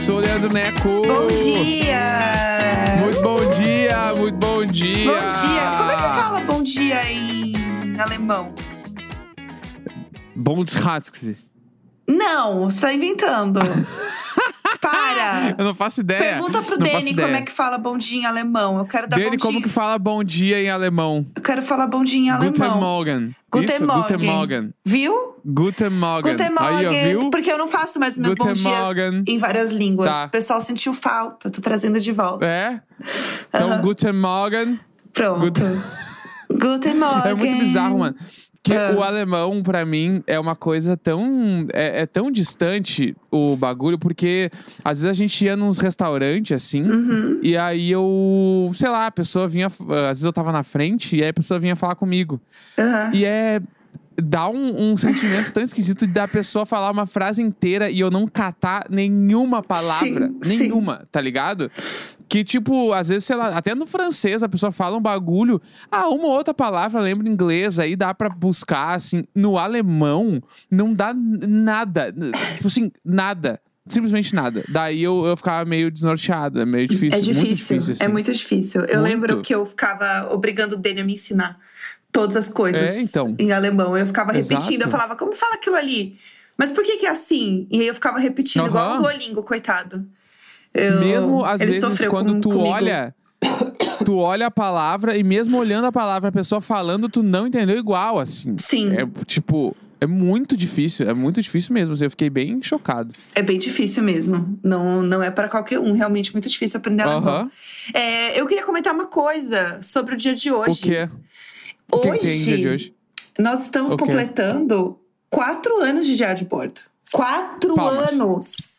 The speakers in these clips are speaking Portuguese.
sou o Leandro Neco. Bom dia! Muito bom dia, muito bom dia. Bom dia. Como é que fala bom dia em alemão? Bom dia. Não, você tá inventando. Para! Eu não faço ideia. Pergunta pro Dani como é que fala bom dia em alemão. Eu quero dar Dani, bom dia. como que fala bom dia em alemão? Eu quero falar bom dia em alemão. Guten Morgen. Guten Isso? Morgen. Guten Morgen. Viu? Guten Morgen. Guten Morgen. Aí, ó, viu? Porque eu não faço mais meus Guten bons dias Morgen. em várias línguas. Tá. O pessoal sentiu falta. Tô trazendo de volta. É? Então, Aham. Guten Morgen. Pronto. Guten Morgen. É muito bizarro, mano. Que o alemão, pra mim, é uma coisa tão... É tão distante o bagulho, porque às vezes a gente ia nos restaurantes, assim, e aí eu... Sei lá, a pessoa vinha... Às vezes eu tava na frente, e aí a pessoa vinha falar comigo. Aham. E dá um sentimento tão esquisito da pessoa falar uma frase inteira e eu não catar nenhuma palavra. Sim, Nenhuma, tá ligado? Que, tipo, às vezes, sei lá, até no francês a pessoa fala um bagulho. Uma ou outra palavra lembra inglês, aí dá pra buscar, assim. No alemão, não dá nada. Tipo assim, nada. Simplesmente nada. Daí eu ficava meio desnorteado. É meio difícil. É difícil. Muito difícil, assim. É muito difícil. Eu Muito. lembro que eu ficava obrigando o Dani a me ensinar todas as coisas então. em alemão. Eu ficava repetindo. Exato. Eu falava, como fala aquilo ali? Mas por que é assim? E aí eu ficava repetindo, igual o Duolingo, coitado. Mesmo às Ele vezes sofreu quando tu comigo. olha a palavra e mesmo olhando a palavra, a pessoa falando, tu não entendeu igual, assim. Sim. É muito difícil mesmo. Eu fiquei bem chocado. É bem difícil mesmo. Não é pra qualquer um. Realmente muito difícil aprender alemão. Eu queria comentar uma coisa sobre o dia de hoje. O quê? O que tem no dia de hoje? Nós estamos completando 4 anos de diário de bordo. 4 Palmas. anos!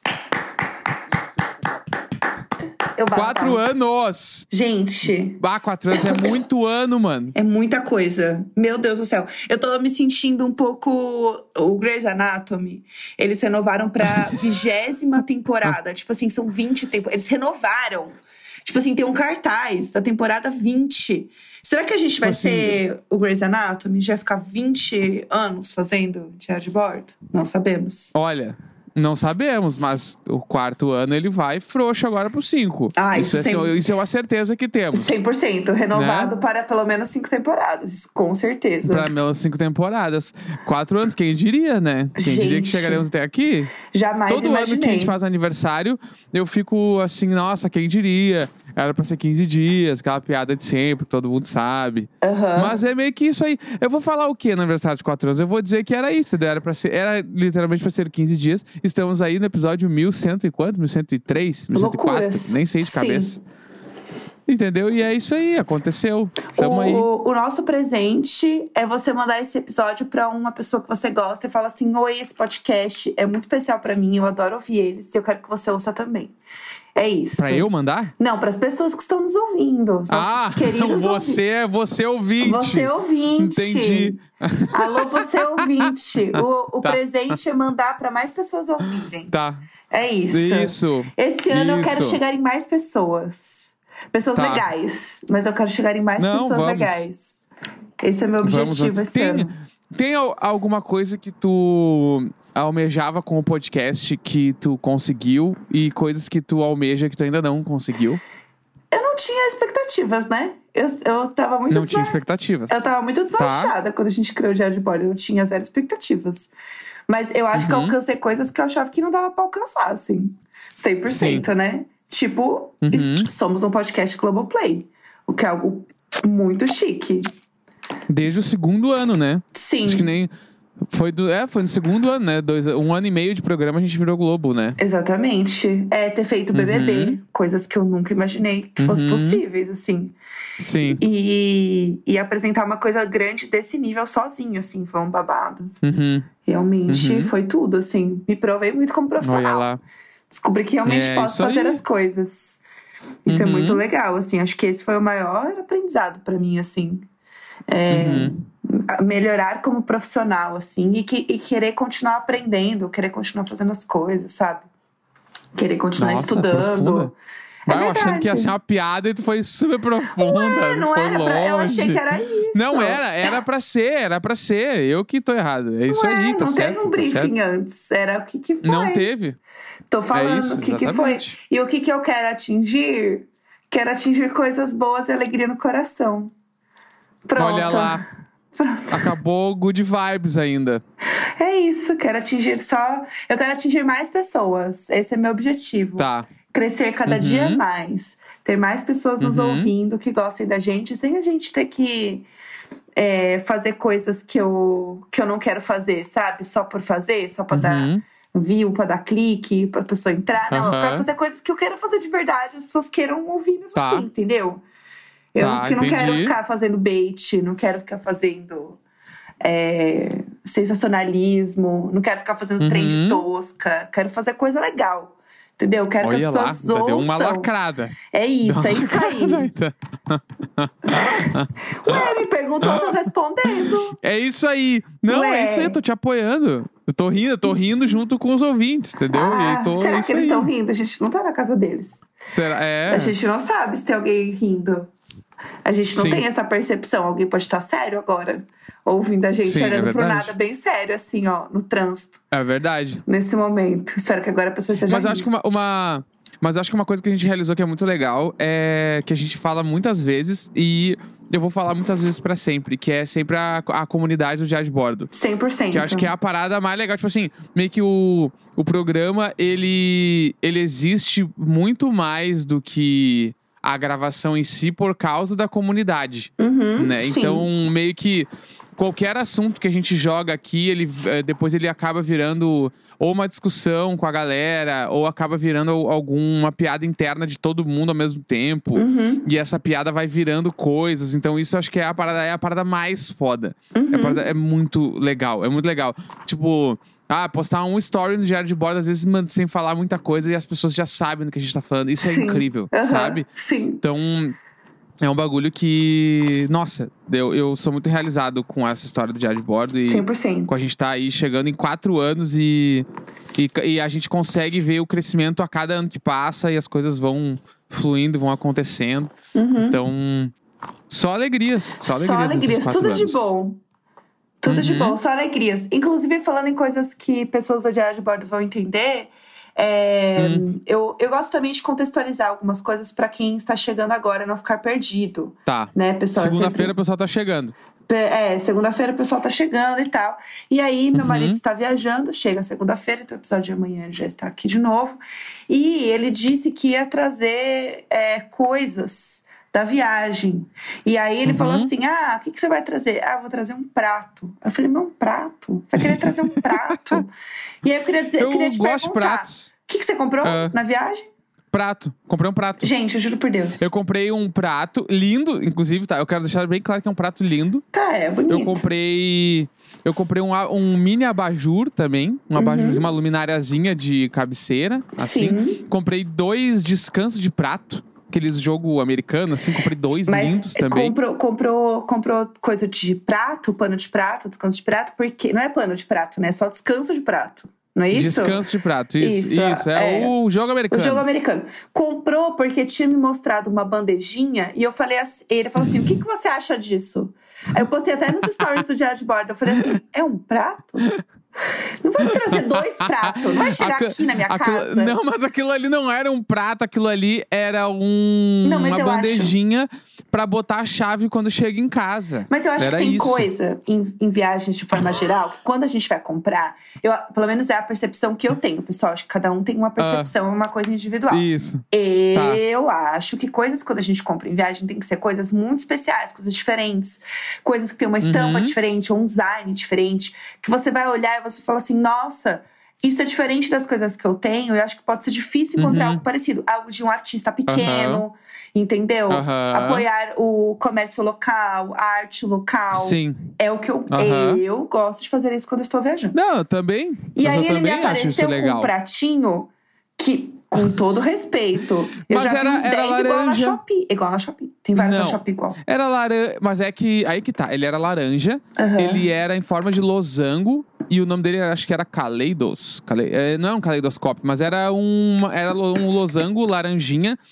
Eu bato 4 palmas. anos! Gente, 4 anos é muito ano, mano. é muita coisa. Meu Deus do céu. Eu tô me sentindo um pouco... O Grey's Anatomy, eles renovaram pra 20ª temporada. Tipo assim, são 20 temporadas. Eles renovaram. Tipo assim, tem um cartaz da temporada 20. Será que a gente vai ser o Grey's Anatomy? Já vai ficar 20 anos fazendo diário de bordo? Não sabemos. Olha, não sabemos, mas o 4º ano ele vai frouxo agora pro 5. Ah, isso é uma certeza que temos. 100% renovado para pelo menos 5 temporadas. Isso, com certeza. Pra menos 5 temporadas. 4 anos, quem diria, né? Quem diria que chegaremos até aqui? Jamais Todo imaginei. ano que a gente faz aniversário, eu fico assim, nossa, quem diria? Era pra ser 15 dias, aquela piada de sempre, que todo mundo sabe. Mas é meio que isso aí. Eu vou falar o quê no aniversário de 4 anos? Eu vou dizer que era isso, era literalmente pra ser 15 dias. Estamos aí no episódio 1100 e quanto? 1103? 1104? Loucuras. Nem sei de cabeça. Entendeu? E é isso aí, aconteceu. Tamo aí. O nosso presente é você mandar esse episódio pra uma pessoa que você gosta e falar assim: oi, esse podcast é muito especial pra mim, eu adoro ouvir eles e eu quero que você ouça também. É isso. Pra eu mandar? Não, pras pessoas que estão nos ouvindo. Nossos queridos você ouvinte. Você ouvinte. Entendi. Alô, você ouvinte. O Tá. presente é mandar pra mais pessoas ouvirem. Tá. É isso. Isso. Esse ano eu quero Isso. chegar em mais pessoas. Pessoas Tá. legais. Mas eu quero chegar em mais Não, pessoas vamos. legais. Esse é meu objetivo esse ano. Tem alguma coisa que tu almejava com o podcast que tu conseguiu e coisas que tu almeja que tu ainda não conseguiu? Eu não tinha expectativas, né? Eu tava muito Não tinha expectativas. Eu tava muito deslanchada quando a gente criou o Diário de Bordo. Eu tinha 0 expectativas. Mas eu acho que eu alcancei coisas que eu achava que não dava pra alcançar, assim. 100%, né? Tipo, somos um podcast Globoplay. O que é algo muito chique. Desde o 2º ano, né? Sim. Acho que nem... Foi no 2º ano, né? 1 ano e meio de programa a gente virou Globo, né? Exatamente. Ter feito BBB. Coisas que eu nunca imaginei que fossem possíveis, assim. Sim. E apresentar uma coisa grande desse nível sozinho, assim. Foi um babado. Realmente foi tudo, assim. Me provei muito como profissional. Olha lá. Descobri que realmente posso fazer aí. as coisas. Isso é muito legal, assim. Acho que esse foi o maior aprendizado pra mim, assim. Melhorar como profissional, assim. E querer continuar aprendendo. Querer continuar fazendo as coisas, sabe? Querer continuar estudando. Profunda. Vai, eu achando que ia ser uma piada e tu foi super profunda. Ué, não foi era longe. eu achei que era isso. Não era pra ser. Eu que tô errado. É isso aí, tá não certo. Não teve um briefing antes, era o que foi. Não teve. Tô falando isso, o que foi. E o que eu quero atingir? Quero atingir coisas boas e alegria no coração. Pronto. Olha lá. Acabou good vibes ainda. É isso, eu quero atingir mais pessoas. Esse é meu objetivo. Tá. Crescer cada dia mais. Ter mais pessoas nos ouvindo que gostem da gente, sem a gente ter que fazer coisas que eu não quero fazer, sabe? Só por fazer, só pra dar view, pra dar clique, pra pessoa entrar. Não, eu quero fazer coisas que eu quero fazer de verdade, as pessoas queiram ouvir mesmo assim, entendeu? Eu que não quero ficar fazendo bait, não quero ficar fazendo sensacionalismo, não quero ficar fazendo trend tosca, quero fazer coisa legal, entendeu? Quero que as pessoas ouçam. Deu uma lacrada. É isso aí. Ué, me perguntou, eu tô respondendo. É isso aí. Não, é isso aí, eu tô te apoiando. Eu tô rindo junto com os ouvintes, entendeu? Será que eles estão rindo? A gente não tá na casa deles. Será? A gente não sabe se tem alguém rindo. A gente não tem essa percepção. Alguém pode estar sério agora, ouvindo a gente, olhando pro nada bem sério, assim, ó, no trânsito. É verdade. Nesse momento. Espero que agora a pessoa esteja rindo. Mas acho que uma coisa que a gente realizou que é muito legal é que a gente fala muitas vezes e eu vou falar muitas vezes pra sempre, que é sempre a comunidade do Diário de Bordo. 100%. Que eu acho que é a parada mais legal. Tipo assim, meio que o programa, ele existe muito mais do que a gravação em si por causa da comunidade, né? Sim. Então, meio que qualquer assunto que a gente joga aqui, depois ele acaba virando ou uma discussão com a galera, ou acaba virando alguma piada interna de todo mundo ao mesmo tempo. E essa piada vai virando coisas. Então, isso eu acho que é a parada mais foda. É muito legal, é muito legal. Tipo, postar um story no Diário de Bordo, às vezes sem falar muita coisa, e as pessoas já sabem do que a gente tá falando. Isso é incrível, sabe? Sim. Então, é um bagulho que... Nossa, eu sou muito realizado com essa história do Diário de Bordo. E 100%. Com a gente tá aí chegando em 4 anos e a gente consegue ver o crescimento a cada ano que passa e as coisas vão fluindo, vão acontecendo. Então, só alegrias. Só alegrias. Tudo de bom. Tudo de bom, só alegrias. Inclusive, falando em coisas que pessoas do Diário de Bordo vão entender, eu gosto também de contextualizar algumas coisas pra quem está chegando agora não ficar perdido. Tá. Né, pessoal? Segunda-feira o pessoal tá chegando. Segunda-feira o pessoal tá chegando e tal. E aí, meu marido está viajando, chega segunda-feira, então o episódio de amanhã ele já está aqui de novo. E ele disse que ia trazer coisas da viagem. E aí ele falou assim, o que você vai trazer? Eu vou trazer um prato. Eu falei, um prato? Vai querer trazer um prato? E aí eu queria te perguntar, de pratos. O que você comprou na viagem? Prato. Comprei um prato. Gente, eu juro por Deus. Eu comprei um prato lindo, inclusive, tá? Eu quero deixar bem claro que é um prato lindo. Tá, é bonito. Eu comprei um mini abajur também. Um abajurzinho, uma luminariazinha de cabeceira, assim. Sim. Comprei 2 descansos de prato. Aqueles jogo americano, assim, comprei 2 lindos também. Comprou coisa de prato, pano de prato, descanso de prato, porque não é pano de prato, né? É só descanso de prato. Não é isso? Descanso de prato, isso. O jogo americano. O jogo americano. Comprou porque tinha me mostrado uma bandejinha e eu falei assim, ele falou assim, o que você acha disso? Aí eu postei até nos stories do Diário de Bordo, eu falei assim, é um prato? Não vai me trazer 2 pratos, não vai chegar aqui na minha casa. Não, mas aquilo ali não era um prato, aquilo ali era uma bandejinha pra botar a chave quando chega em casa. Mas eu acho que tem coisa em viagens de forma geral, que quando a gente vai comprar, pelo menos é a percepção que eu tenho, pessoal. Acho que cada um tem uma percepção, é uma coisa individual. Isso. Eu acho que coisas quando a gente compra em viagem tem que ser coisas muito especiais, coisas diferentes. Coisas que tem uma estampa diferente, ou um design diferente, que você vai olhar e você fala assim, nossa, isso é diferente das coisas que eu tenho. Eu acho que pode ser difícil encontrar algo parecido. Algo de um artista pequeno, entendeu? Apoiar o comércio local, a arte local. Sim. É o que eu gosto de fazer isso quando eu estou viajando. Não, eu também. E aí ele me apareceu com um pratinho que, com todo respeito, eu já vi uns 10 igual na Shopee. Tem vários na Shopee igual. Era laranja, mas é que, aí que tá, ele era laranja, ele era em forma de losango, e o nome dele acho que era Kaleidos. Não era um caleidoscópio, mas era um losango laranjinha.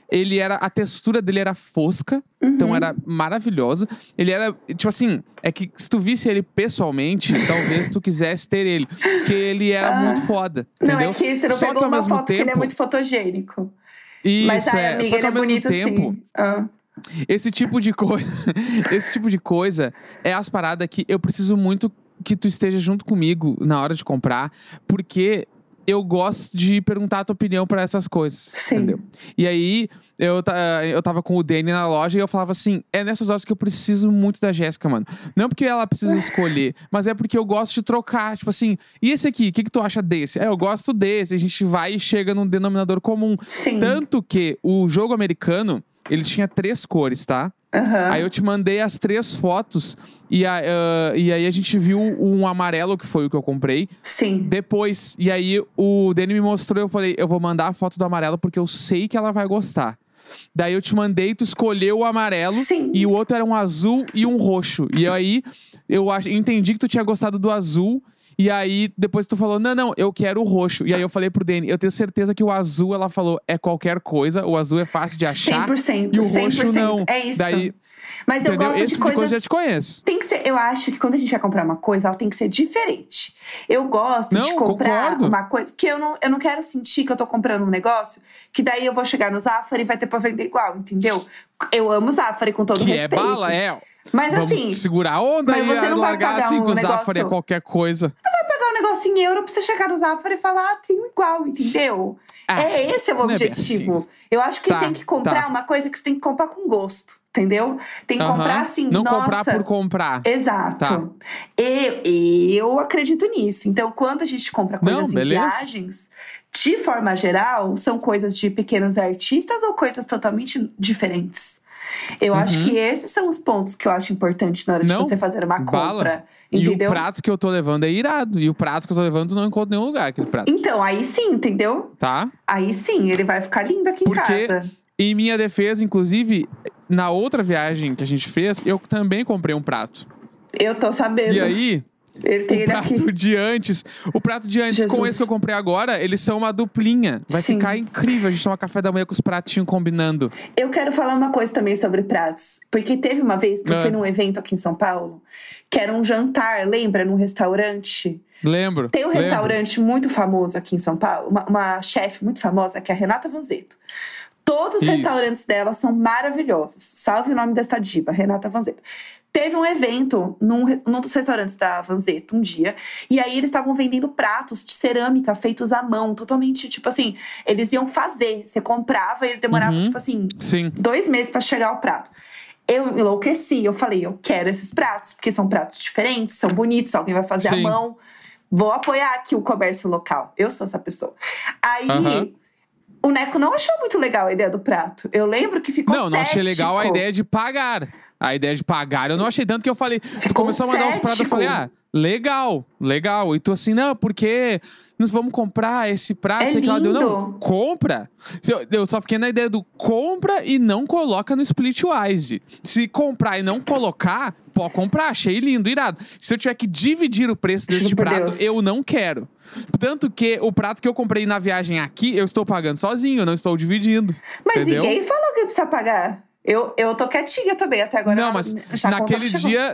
A textura dele era fosca, então era maravilhoso. Ele era, tipo assim, é que se tu visse ele pessoalmente, talvez tu quisesse ter ele. Porque ele era muito foda, entendeu? Não, é que você não pegou uma foto que ele é muito fotogênico. Isso, mas amiga, só que ele ao é mesmo bonito tempo, assim. esse tipo de coisa, esse tipo de coisa é as paradas que eu preciso muito que tu esteja junto comigo na hora de comprar, porque eu gosto de perguntar a tua opinião pra essas coisas, entendeu? E aí, eu tava com o Danny na loja e eu falava assim, é nessas horas que eu preciso muito da Jéssica, mano. Não porque ela precisa escolher, mas é porque eu gosto de trocar, tipo assim, e esse aqui, o que tu acha desse? Eu gosto desse, a gente vai e chega num denominador comum. Sim. Tanto que o jogo americano, ele tinha 3 cores, tá? Aí eu te mandei as 3 fotos e aí a gente viu um amarelo, que foi o que eu comprei. Sim. Depois, e aí o Danny me mostrou, eu falei, eu vou mandar a foto do amarelo porque eu sei que ela vai gostar. Daí eu te mandei, tu escolheu o amarelo. Sim. E o outro era um azul e um roxo. E aí eu entendi que tu tinha gostado do azul. E aí, depois tu falou, não, eu quero o roxo. E aí eu falei pro Danny, eu tenho certeza que o azul, ela falou, é qualquer coisa. O azul é fácil de achar. 100%. E o roxo 100%, não. É isso. Daí, mas eu entendeu? gosto Esse de coisas... coisa eu já te conheço. Tem que ser, eu acho que quando a gente vai comprar uma coisa, ela tem que ser diferente. Eu gosto de comprar uma coisa... Porque eu não quero sentir que eu tô comprando um negócio que daí eu vou chegar no Zafari e vai ter pra vender igual, entendeu? Eu amo Zafari com todo respeito. Que é bala, Mas vamos assim... segurar a onda e largar assim que o Zafari é qualquer coisa. Você não vai pagar um negócio em euro pra você chegar no Zafari e falar, tem igual, entendeu? Esse é o objetivo. Assim. Eu acho que tem que comprar uma coisa que você tem que comprar com gosto, entendeu? Tem que comprar assim, não comprar por comprar. Exato. Eu acredito nisso. Então, quando a gente compra coisas em viagens, de forma geral, são coisas de pequenos artistas ou coisas totalmente diferentes. Eu acho que esses são os pontos que eu acho importantes na hora de você fazer uma compra. Entendeu? E o prato que eu tô levando é irado. E o prato que eu tô levando não encontro em nenhum lugar, aquele prato. Então, aí sim, entendeu? Tá. Aí sim, ele vai ficar lindo aqui em casa. Em minha defesa, inclusive, na outra viagem que a gente fez, eu também comprei um prato. Eu tô sabendo. E aí... o prato de antes. O prato de antes com esse que eu comprei agora, eles são uma duplinha. Vai ficar incrível a gente tomar café da manhã com os pratinhos combinando. Eu quero falar uma coisa também sobre pratos. Porque teve uma vez que eu fui num evento aqui em São Paulo, que era um jantar, lembra? Num restaurante. Lembro. Tem um restaurante muito famoso aqui em São Paulo, uma chefe muito famosa, que é a Renata Vanzetto. Todos os restaurantes dela são maravilhosos. Salve o nome desta diva, Renata Vanzetto. Teve um evento num dos restaurantes da Vanzetto um dia. E aí eles estavam vendendo pratos de cerâmica feitos à mão. Totalmente, tipo assim, eles iam fazer. Você comprava e ele demorava, tipo assim, 2 meses pra chegar o prato. Eu enlouqueci. Eu falei, eu quero esses pratos. Porque são pratos diferentes, são bonitos. Alguém vai fazer à mão. Vou apoiar aqui o comércio local. Eu sou essa pessoa. Aí... O Neco não achou muito legal a ideia do prato. Eu lembro que ficou cético. Não achei legal a ideia de pagar. A ideia de pagar, eu não achei tanto que eu falei... Tu começou a mandar os pratos, eu falei, legal. E tu assim, não, porque nós vamos comprar esse prato. É lindo. Eu, não, compra. Eu só fiquei na ideia do compra e não coloca no Splitwise. Se comprar e não colocar, pode comprar, achei lindo, irado. Se eu tiver que dividir o preço desse prato, eu não quero. Tanto que o prato que eu comprei na viagem aqui, eu estou pagando sozinho, eu não estou dividindo. Mas entendeu? Ninguém falou que precisa pagar. Eu tô quietinha também até agora. Não, mas naquele dia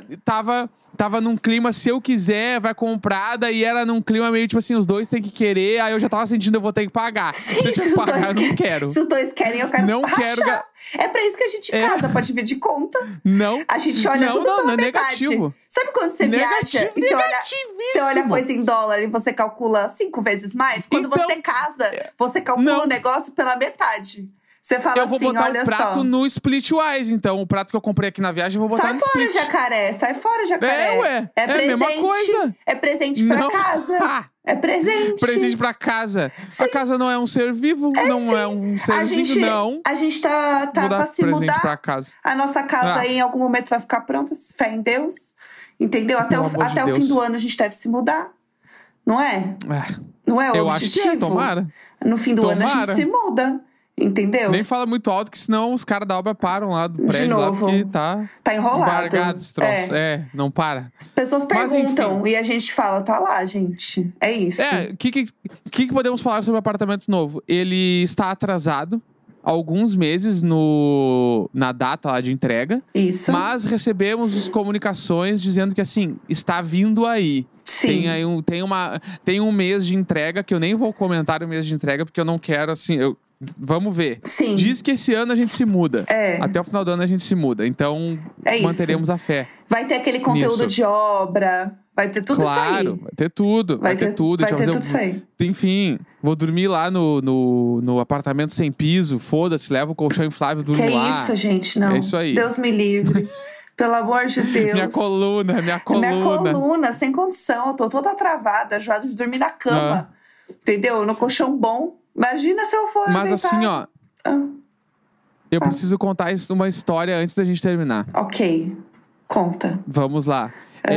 tava num clima, se eu quiser, vai comprar. Daí era num clima meio tipo assim, os dois têm que querer. Aí eu já tava sentindo, eu vou ter que pagar. Sim, se eu tiver que pagar, eu não quero. Se os dois querem, eu quero rachar. É pra isso que a gente casa, pra dividir conta. Não. A gente olha tudo pela metade. Negativo. Sabe quando você viaja e você olha a coisa em dólar e você calcula 5 vezes mais? Quando você casa, você calcula o negócio pela metade. Você fala eu vou assim, botar olha o prato no Splitwise, então. O prato que eu comprei aqui na viagem, eu vou botar no Split. Sai fora, jacaré. É presente. A mesma coisa. É presente pra casa. É presente. Presente pra casa. Sim. A casa não é um ser vivo, não é um serzinho, não. A gente tá pra se mudar. Pra casa. A nossa casa aí, em algum momento, vai ficar pronta, fé em Deus. Entendeu? Até o fim do ano, a gente deve se mudar. Não é? Não é o eu objetivo? Acho que tomara. No fim do ano, a gente se muda. Entendeu? Nem fala muito alto, que senão os caras da obra param lá do prédio lá, porque tá enrolado. Embargado esse troço. Não para. As pessoas perguntam e a gente fala, tá lá, gente. É isso. O que podemos falar sobre o apartamento novo? Ele está atrasado. alguns meses na data lá de entrega. Isso. Mas recebemos as comunicações dizendo que, assim, está vindo aí. Sim. Tem um mês de entrega, que eu nem vou comentar o mês de entrega, porque eu não quero, assim... Vamos ver. Sim. Diz que esse ano a gente se muda. É. Até o final do ano a gente se muda. Então, manteremos a fé. Vai ter aquele conteúdo nisso. de obra. Vai ter tudo isso aí. Claro, vai ter tudo. Vai ter tudo. Vai ter tudo isso aí. Enfim, vou dormir lá no apartamento sem piso. Foda-se, leva o colchão inflável, durmo que lá. Que isso, gente, não. É isso aí. Deus me livre. Pelo amor de Deus. Minha coluna. Minha coluna, sem condição. Eu tô toda travada já de dormir na cama. Entendeu? No colchão bom. Imagina se eu for Mas deitar. assim, ó... Eu preciso contar uma história antes da gente terminar. Ok. Conta. Vamos lá.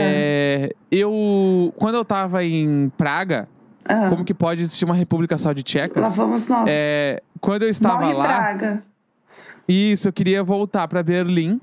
Quando eu tava em Praga, como que pode existir uma república só de tchecas? Lá vamos nós. Quando eu estava Morre lá... Praga. Isso, eu queria voltar pra Berlim,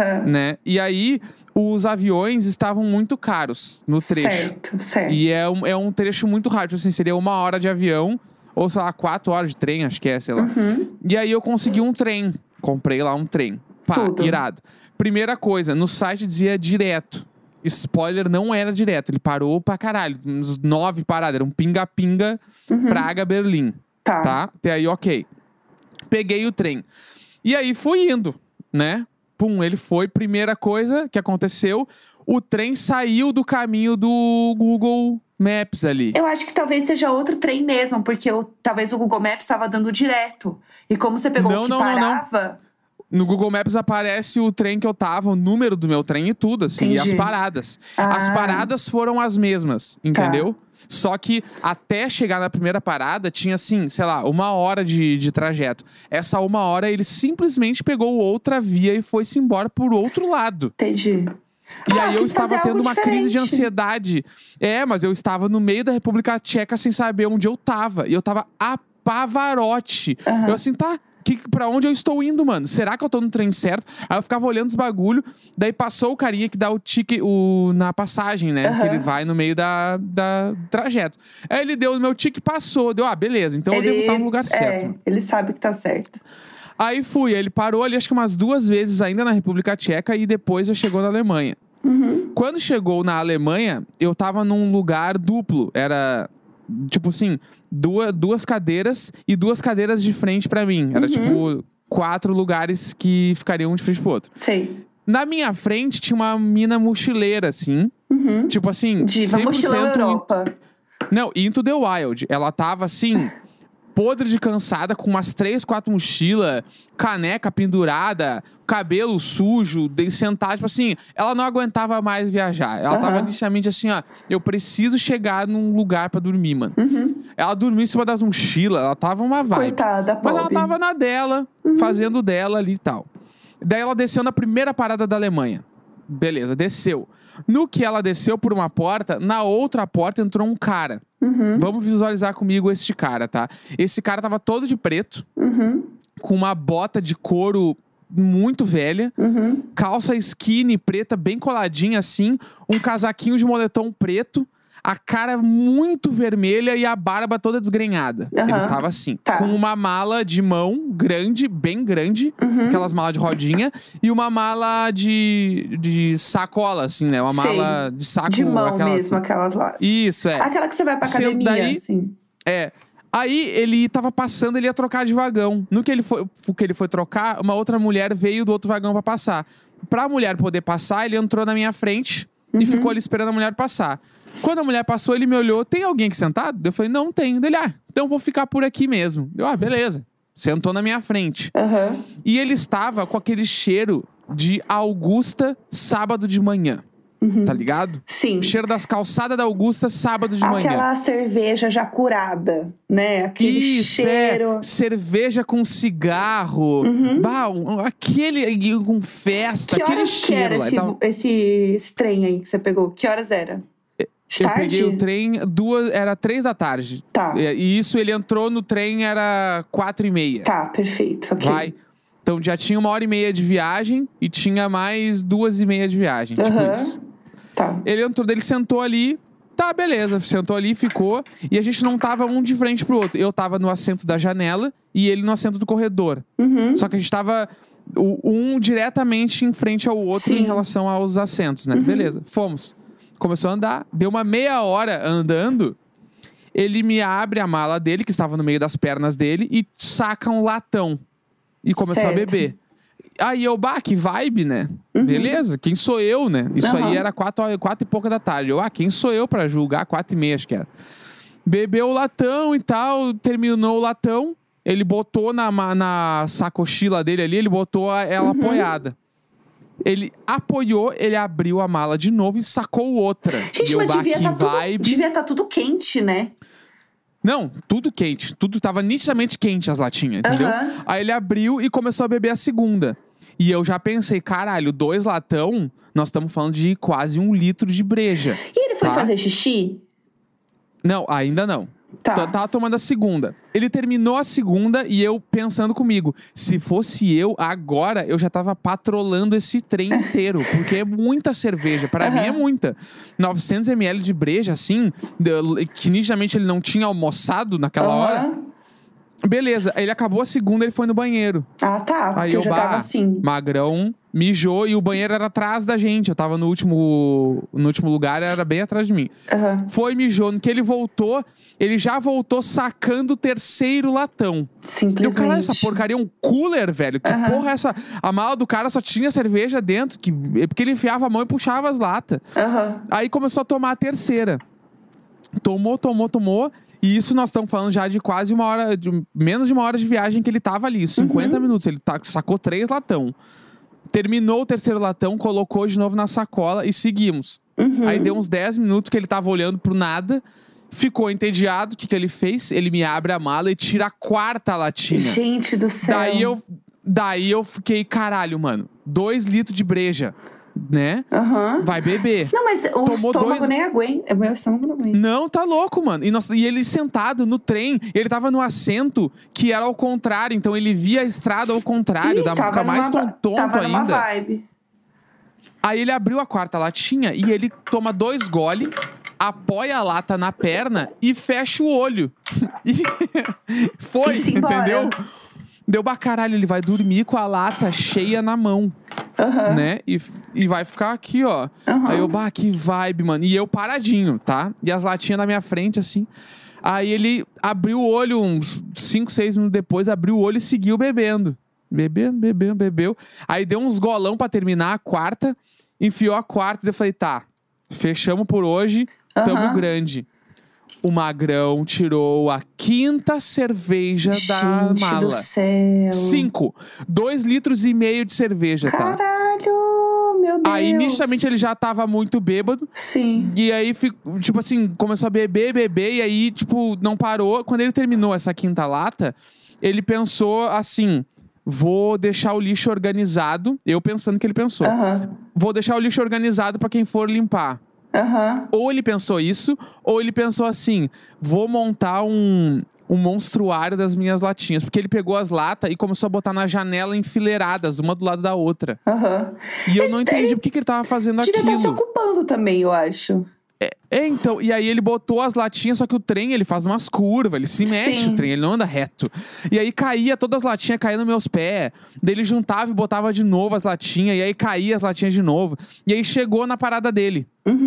né? E aí, os aviões estavam muito caros no trecho. Certo. E é um trecho muito rápido, assim, seria 1 hora de avião... Ou, sei lá, 4 horas de trem, acho que sei lá. E aí eu consegui um trem. Comprei lá um trem. Pá, irado. Primeira coisa, no site dizia direto. Spoiler, não era direto. Ele parou pra caralho. Uns 9 paradas. Era um pinga-pinga, Praga, Berlim. Tá? Até aí, ok. Peguei o trem. E aí fui indo, né? Pum, ele foi. Primeira coisa que aconteceu, o trem saiu do caminho do Google Maps ali. Eu acho que talvez seja outro trem mesmo, porque talvez o Google Maps estava dando direto. E como você pegou o que parava... No Google Maps aparece o trem que eu tava, o número do meu trem e tudo, assim. Entendi. E as paradas. As paradas foram as mesmas, entendeu? Só que até chegar na primeira parada, tinha assim, sei lá, 1 hora de trajeto. Essa 1 hora, ele simplesmente pegou outra via e foi-se embora por outro lado. Entendi. E aí eu estava tendo uma crise de ansiedade. Mas eu estava no meio da República Tcheca sem saber onde eu tava. E eu tava a Pavarotti. Eu assim, pra onde eu estou indo, mano? Será que eu tô no trem certo? Aí eu ficava olhando os bagulho. Daí passou o carinha que dá o ticket na passagem, né? Que ele vai no meio da trajeto. Aí ele deu o meu ticket e passou. Deu, beleza. Então eu devo estar no lugar certo. Ele sabe que tá certo. Aí fui, ele parou ali acho que umas 2 vezes ainda na República Tcheca e depois já chegou na Alemanha. Quando chegou na Alemanha, eu tava num lugar duplo. Era, tipo assim, duas cadeiras e 2 cadeiras de frente pra mim. Era tipo 4 lugares que ficariam um de frente pro outro. Sei. Na minha frente tinha uma mina mochileira, assim. Tipo assim, Diva, 100% mochilão Europa. Não, Into the Wild. Ela tava assim... podre de cansada, com umas 3, 4 mochilas, caneca pendurada, cabelo sujo, sentada, tipo assim, ela não aguentava mais viajar. Ela tava inicialmente assim, eu preciso chegar num lugar pra dormir, mano. Ela dormiu em cima das mochilas, ela tava uma vibe. Coitada, pobre. Mas ela tava na dela, fazendo dela ali e tal. Daí ela desceu na primeira parada da Alemanha. Beleza, desceu. No que ela desceu por uma porta, na outra porta entrou um cara. Vamos visualizar comigo este cara, tá? Esse cara tava todo de preto, com uma bota de couro muito velha, calça skinny preta bem coladinha assim, um casaquinho de moletom preto, a cara muito vermelha e a barba toda desgrenhada. Ele estava assim, com uma mala de mão grande, bem grande, aquelas malas de rodinha, e uma mala de sacola, assim, né? Uma mala de saco. De mão mesmo, aquelas lá. Isso, Aquela que você vai pra academia, assim. Aí ele tava passando, ele ia trocar de vagão. No que ele foi trocar, uma outra mulher veio do outro vagão pra passar. Pra mulher poder passar, ele entrou na minha frente e ficou ali esperando a mulher passar. Quando a mulher passou, ele me olhou, tem alguém aqui sentado? Eu falei, não tem. Ele, então vou ficar por aqui mesmo. Eu, beleza. Sentou na minha frente. E ele estava com aquele cheiro de Augusta sábado de manhã. Tá ligado? Sim. Cheiro das calçadas da Augusta sábado de manhã. Aquela cerveja já curada, né? Aquele cheiro. Cerveja com cigarro. Aquele com festa. Que aquele horas cheiro que era esse trem aí que você pegou? Que horas era? Eu peguei o trem, era 3 da tarde. Tá. E isso, ele entrou no trem, era 4h30. Tá, perfeito, ok. Vai. Então já tinha 1h30 de viagem e tinha mais 2h30 de viagem, tipo isso. Tá. Ele entrou, ele sentou ali, Tá, beleza. Sentou ali, ficou. E a gente não tava um de frente pro outro. Eu tava no assento da janela e ele no assento do corredor. Só que a gente tava um diretamente em frente ao outro em relação aos assentos, né? Beleza, fomos. Começou a andar. Deu uma meia hora andando. Ele me abre a mala dele, que estava no meio das pernas dele, e saca um latão. E começou a beber. Aí eu, que vibe, né? Beleza, quem sou eu, né? Isso aí era 4 e pouca da tarde. Eu, quem sou eu pra julgar? 4:30, acho que era. Bebeu o latão e tal, terminou o latão. Ele botou na sacochila dele ali, ele botou ela apoiada. Ele apoiou, ele abriu a mala de novo e sacou outra. Gente, mas devia estar tudo quente, né? Não, tudo quente. Tudo tava nitidamente quente as latinhas, entendeu? Aí ele abriu e começou a beber a segunda. E eu já pensei, caralho, 2 latão, nós estamos falando de quase 1 litro de breja. E ele foi fazer xixi? Não, ainda não. Tá. Tava tomando a segunda. Ele terminou a segunda e eu pensando comigo, se fosse eu, agora eu já tava patrolando esse trem inteiro. Porque é muita cerveja. Pra mim é muita. 900 ml de breja, assim, que nitidamente ele não tinha almoçado naquela hora. Beleza, ele acabou a segunda, ele foi no banheiro. Ah, tá. Porque aí eu já tava assim. Magrão, mijou e o banheiro era atrás da gente. Eu tava no último lugar, era bem atrás de mim. Foi, mijou. No que ele voltou, ele já voltou sacando o 3º latão. Simplesmente. E o caralho, essa porcaria é um cooler, velho. Que porra é essa? A mala do cara só tinha cerveja dentro, porque ele enfiava a mão e puxava as latas. Aí começou a tomar a 3ª. Tomou. E isso nós estamos falando já de quase 1 hora, menos de 1 hora de viagem que ele tava ali. 50 minutos. Ele sacou 3 latão. Terminou o 3º latão, colocou de novo na sacola e seguimos. Aí deu uns 10 minutos que ele tava olhando pro nada. Ficou entediado. O que ele fez? Ele me abre a mala e tira a 4ª latinha. Gente do céu. Daí eu fiquei, caralho, mano. 2 litros de breja. Né? Vai beber. Não, mas o estômago nem aguenta. O meu estômago não aguenta. Não, tá louco, mano. E ele sentado no trem, ele tava no assento que era ao contrário. Então ele via a estrada ao contrário. Dava pra ficar mais tonto tava ainda. Numa vibe. Aí ele abriu a 4ª latinha e ele toma 2 gole, apoia a lata na perna e fecha o olho. E foi, entendeu? Deu caralho, ele vai dormir com a lata cheia na mão. Né? E vai ficar aqui, ó. Aí eu, que vibe, mano. E eu paradinho, tá? E as latinhas na minha frente, assim. Aí ele abriu o olho uns 5, 6 minutos depois, abriu o olho e seguiu bebendo. Bebeu. Aí deu uns golão pra terminar a 4ª, enfiou a 4ª e eu falei, tá, fechamos por hoje, tamo grande. O Magrão tirou a 5ª cerveja da mala. Do céu. 5. 2,5 litros de cerveja, tá? Caralho, meu Deus. Aí, inicialmente, ele já tava muito bêbado. Sim. E aí, tipo assim, começou a beber. E aí, tipo, não parou. Quando ele terminou essa 5ª lata, ele pensou assim... Vou deixar o lixo organizado. Eu pensando que ele pensou. Vou deixar o lixo organizado pra quem for limpar. Ou ele pensou isso, ou ele pensou assim, vou montar um monstruário das minhas latinhas. Porque ele pegou as latas e começou a botar na janela enfileiradas, uma do lado da outra. E eu não entendi por que ele tava fazendo aquilo. Devia estar se ocupando também, eu acho. Então, e aí ele botou as latinhas, só que o trem, ele faz umas curvas, ele se mexe, o trem, ele não anda reto. E aí todas as latinhas caíam nos meus pés. Daí ele juntava e botava de novo as latinhas, e aí caía as latinhas de novo. E aí chegou na parada dele.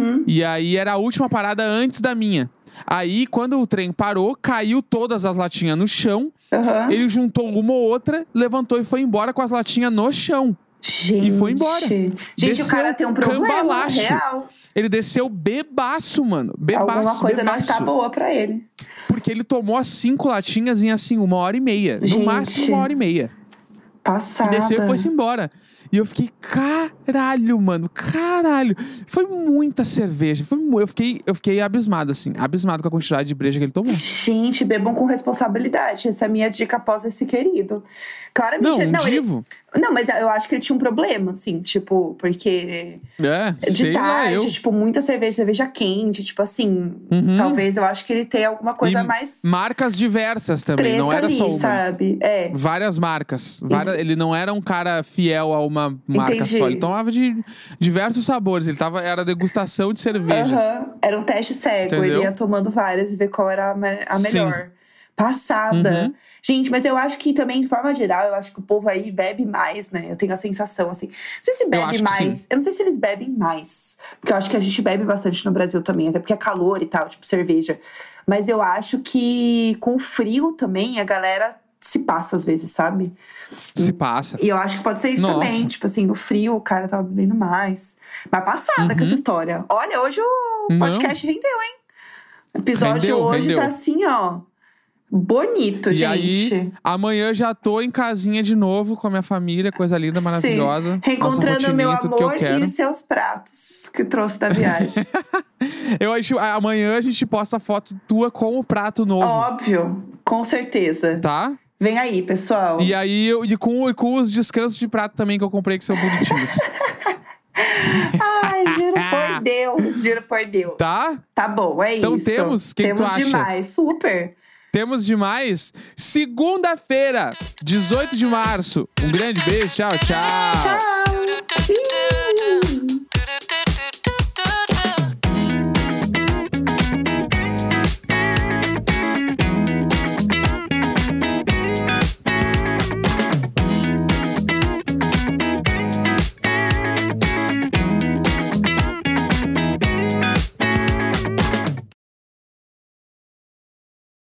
E aí era a última parada antes da minha. Aí, quando o trem parou, caiu todas as latinhas no chão. Ele juntou uma ou outra, levantou e foi embora com as latinhas no chão. Gente. E foi embora. Gente, o cara tem um problema real. Ele desceu bebaço, mano. Bebaço. Alguma coisa não está boa pra ele. Porque ele tomou as 5 latinhas em, assim, 1h30. No máximo, 1h30. Passada. E desceu e foi-se embora. E eu fiquei, caralho, mano, caralho. Foi muita cerveja. Eu fiquei abismado, assim. Abismado com a quantidade de breja que ele tomou. Gente, bebam com responsabilidade. Essa é a minha dica após esse querido. Claramente, não, mas eu acho que ele tinha um problema, assim, tipo, porque de tarde, tipo, muita cerveja quente, tipo assim, talvez eu acho que ele tenha alguma coisa mais. Marcas diversas também, não era ali, só uma. Sabe? Várias marcas. Ele não era um cara fiel a uma marca só. Ele tomava tomava de diversos sabores. Era degustação de cervejas. Era um teste cego. Entendeu? Ele ia tomando várias e ver qual era a melhor. Sim. Passada. Gente, mas eu acho que também, de forma geral, eu acho que o povo aí bebe mais, né? Eu tenho a sensação, assim. Não sei se bebe mais. Eu não sei se eles bebem mais. Porque eu acho que a gente bebe bastante no Brasil também. Até porque é calor e tal, tipo cerveja. Mas eu acho que com o frio também, a galera se passa às vezes, sabe? Se passa. E eu acho que pode ser isso também. Tipo assim, no frio o cara tava bebendo mais. Mas passada com essa história. Olha, hoje o podcast rendeu, hein? O episódio hoje tá assim, ó. Bonito, gente. Aí, amanhã já tô em casinha de novo com a minha família, coisa linda, maravilhosa. Sim. Reencontrando meu tudo que eu amor quero. e seus pratos que trouxe da viagem. Eu acho amanhã a gente posta foto tua com o prato novo. Óbvio, com certeza. Tá? Vem aí, pessoal. E aí, com os descansos de prato também que eu comprei, que são bonitinhos. Ai, juro por Deus. Tá? Tá bom, é então, isso. Então temos, quem tu acha? Temos demais, super. Temos demais. Segunda-feira, 18 de março. Um grande beijo, tchau, tchau. Tchau.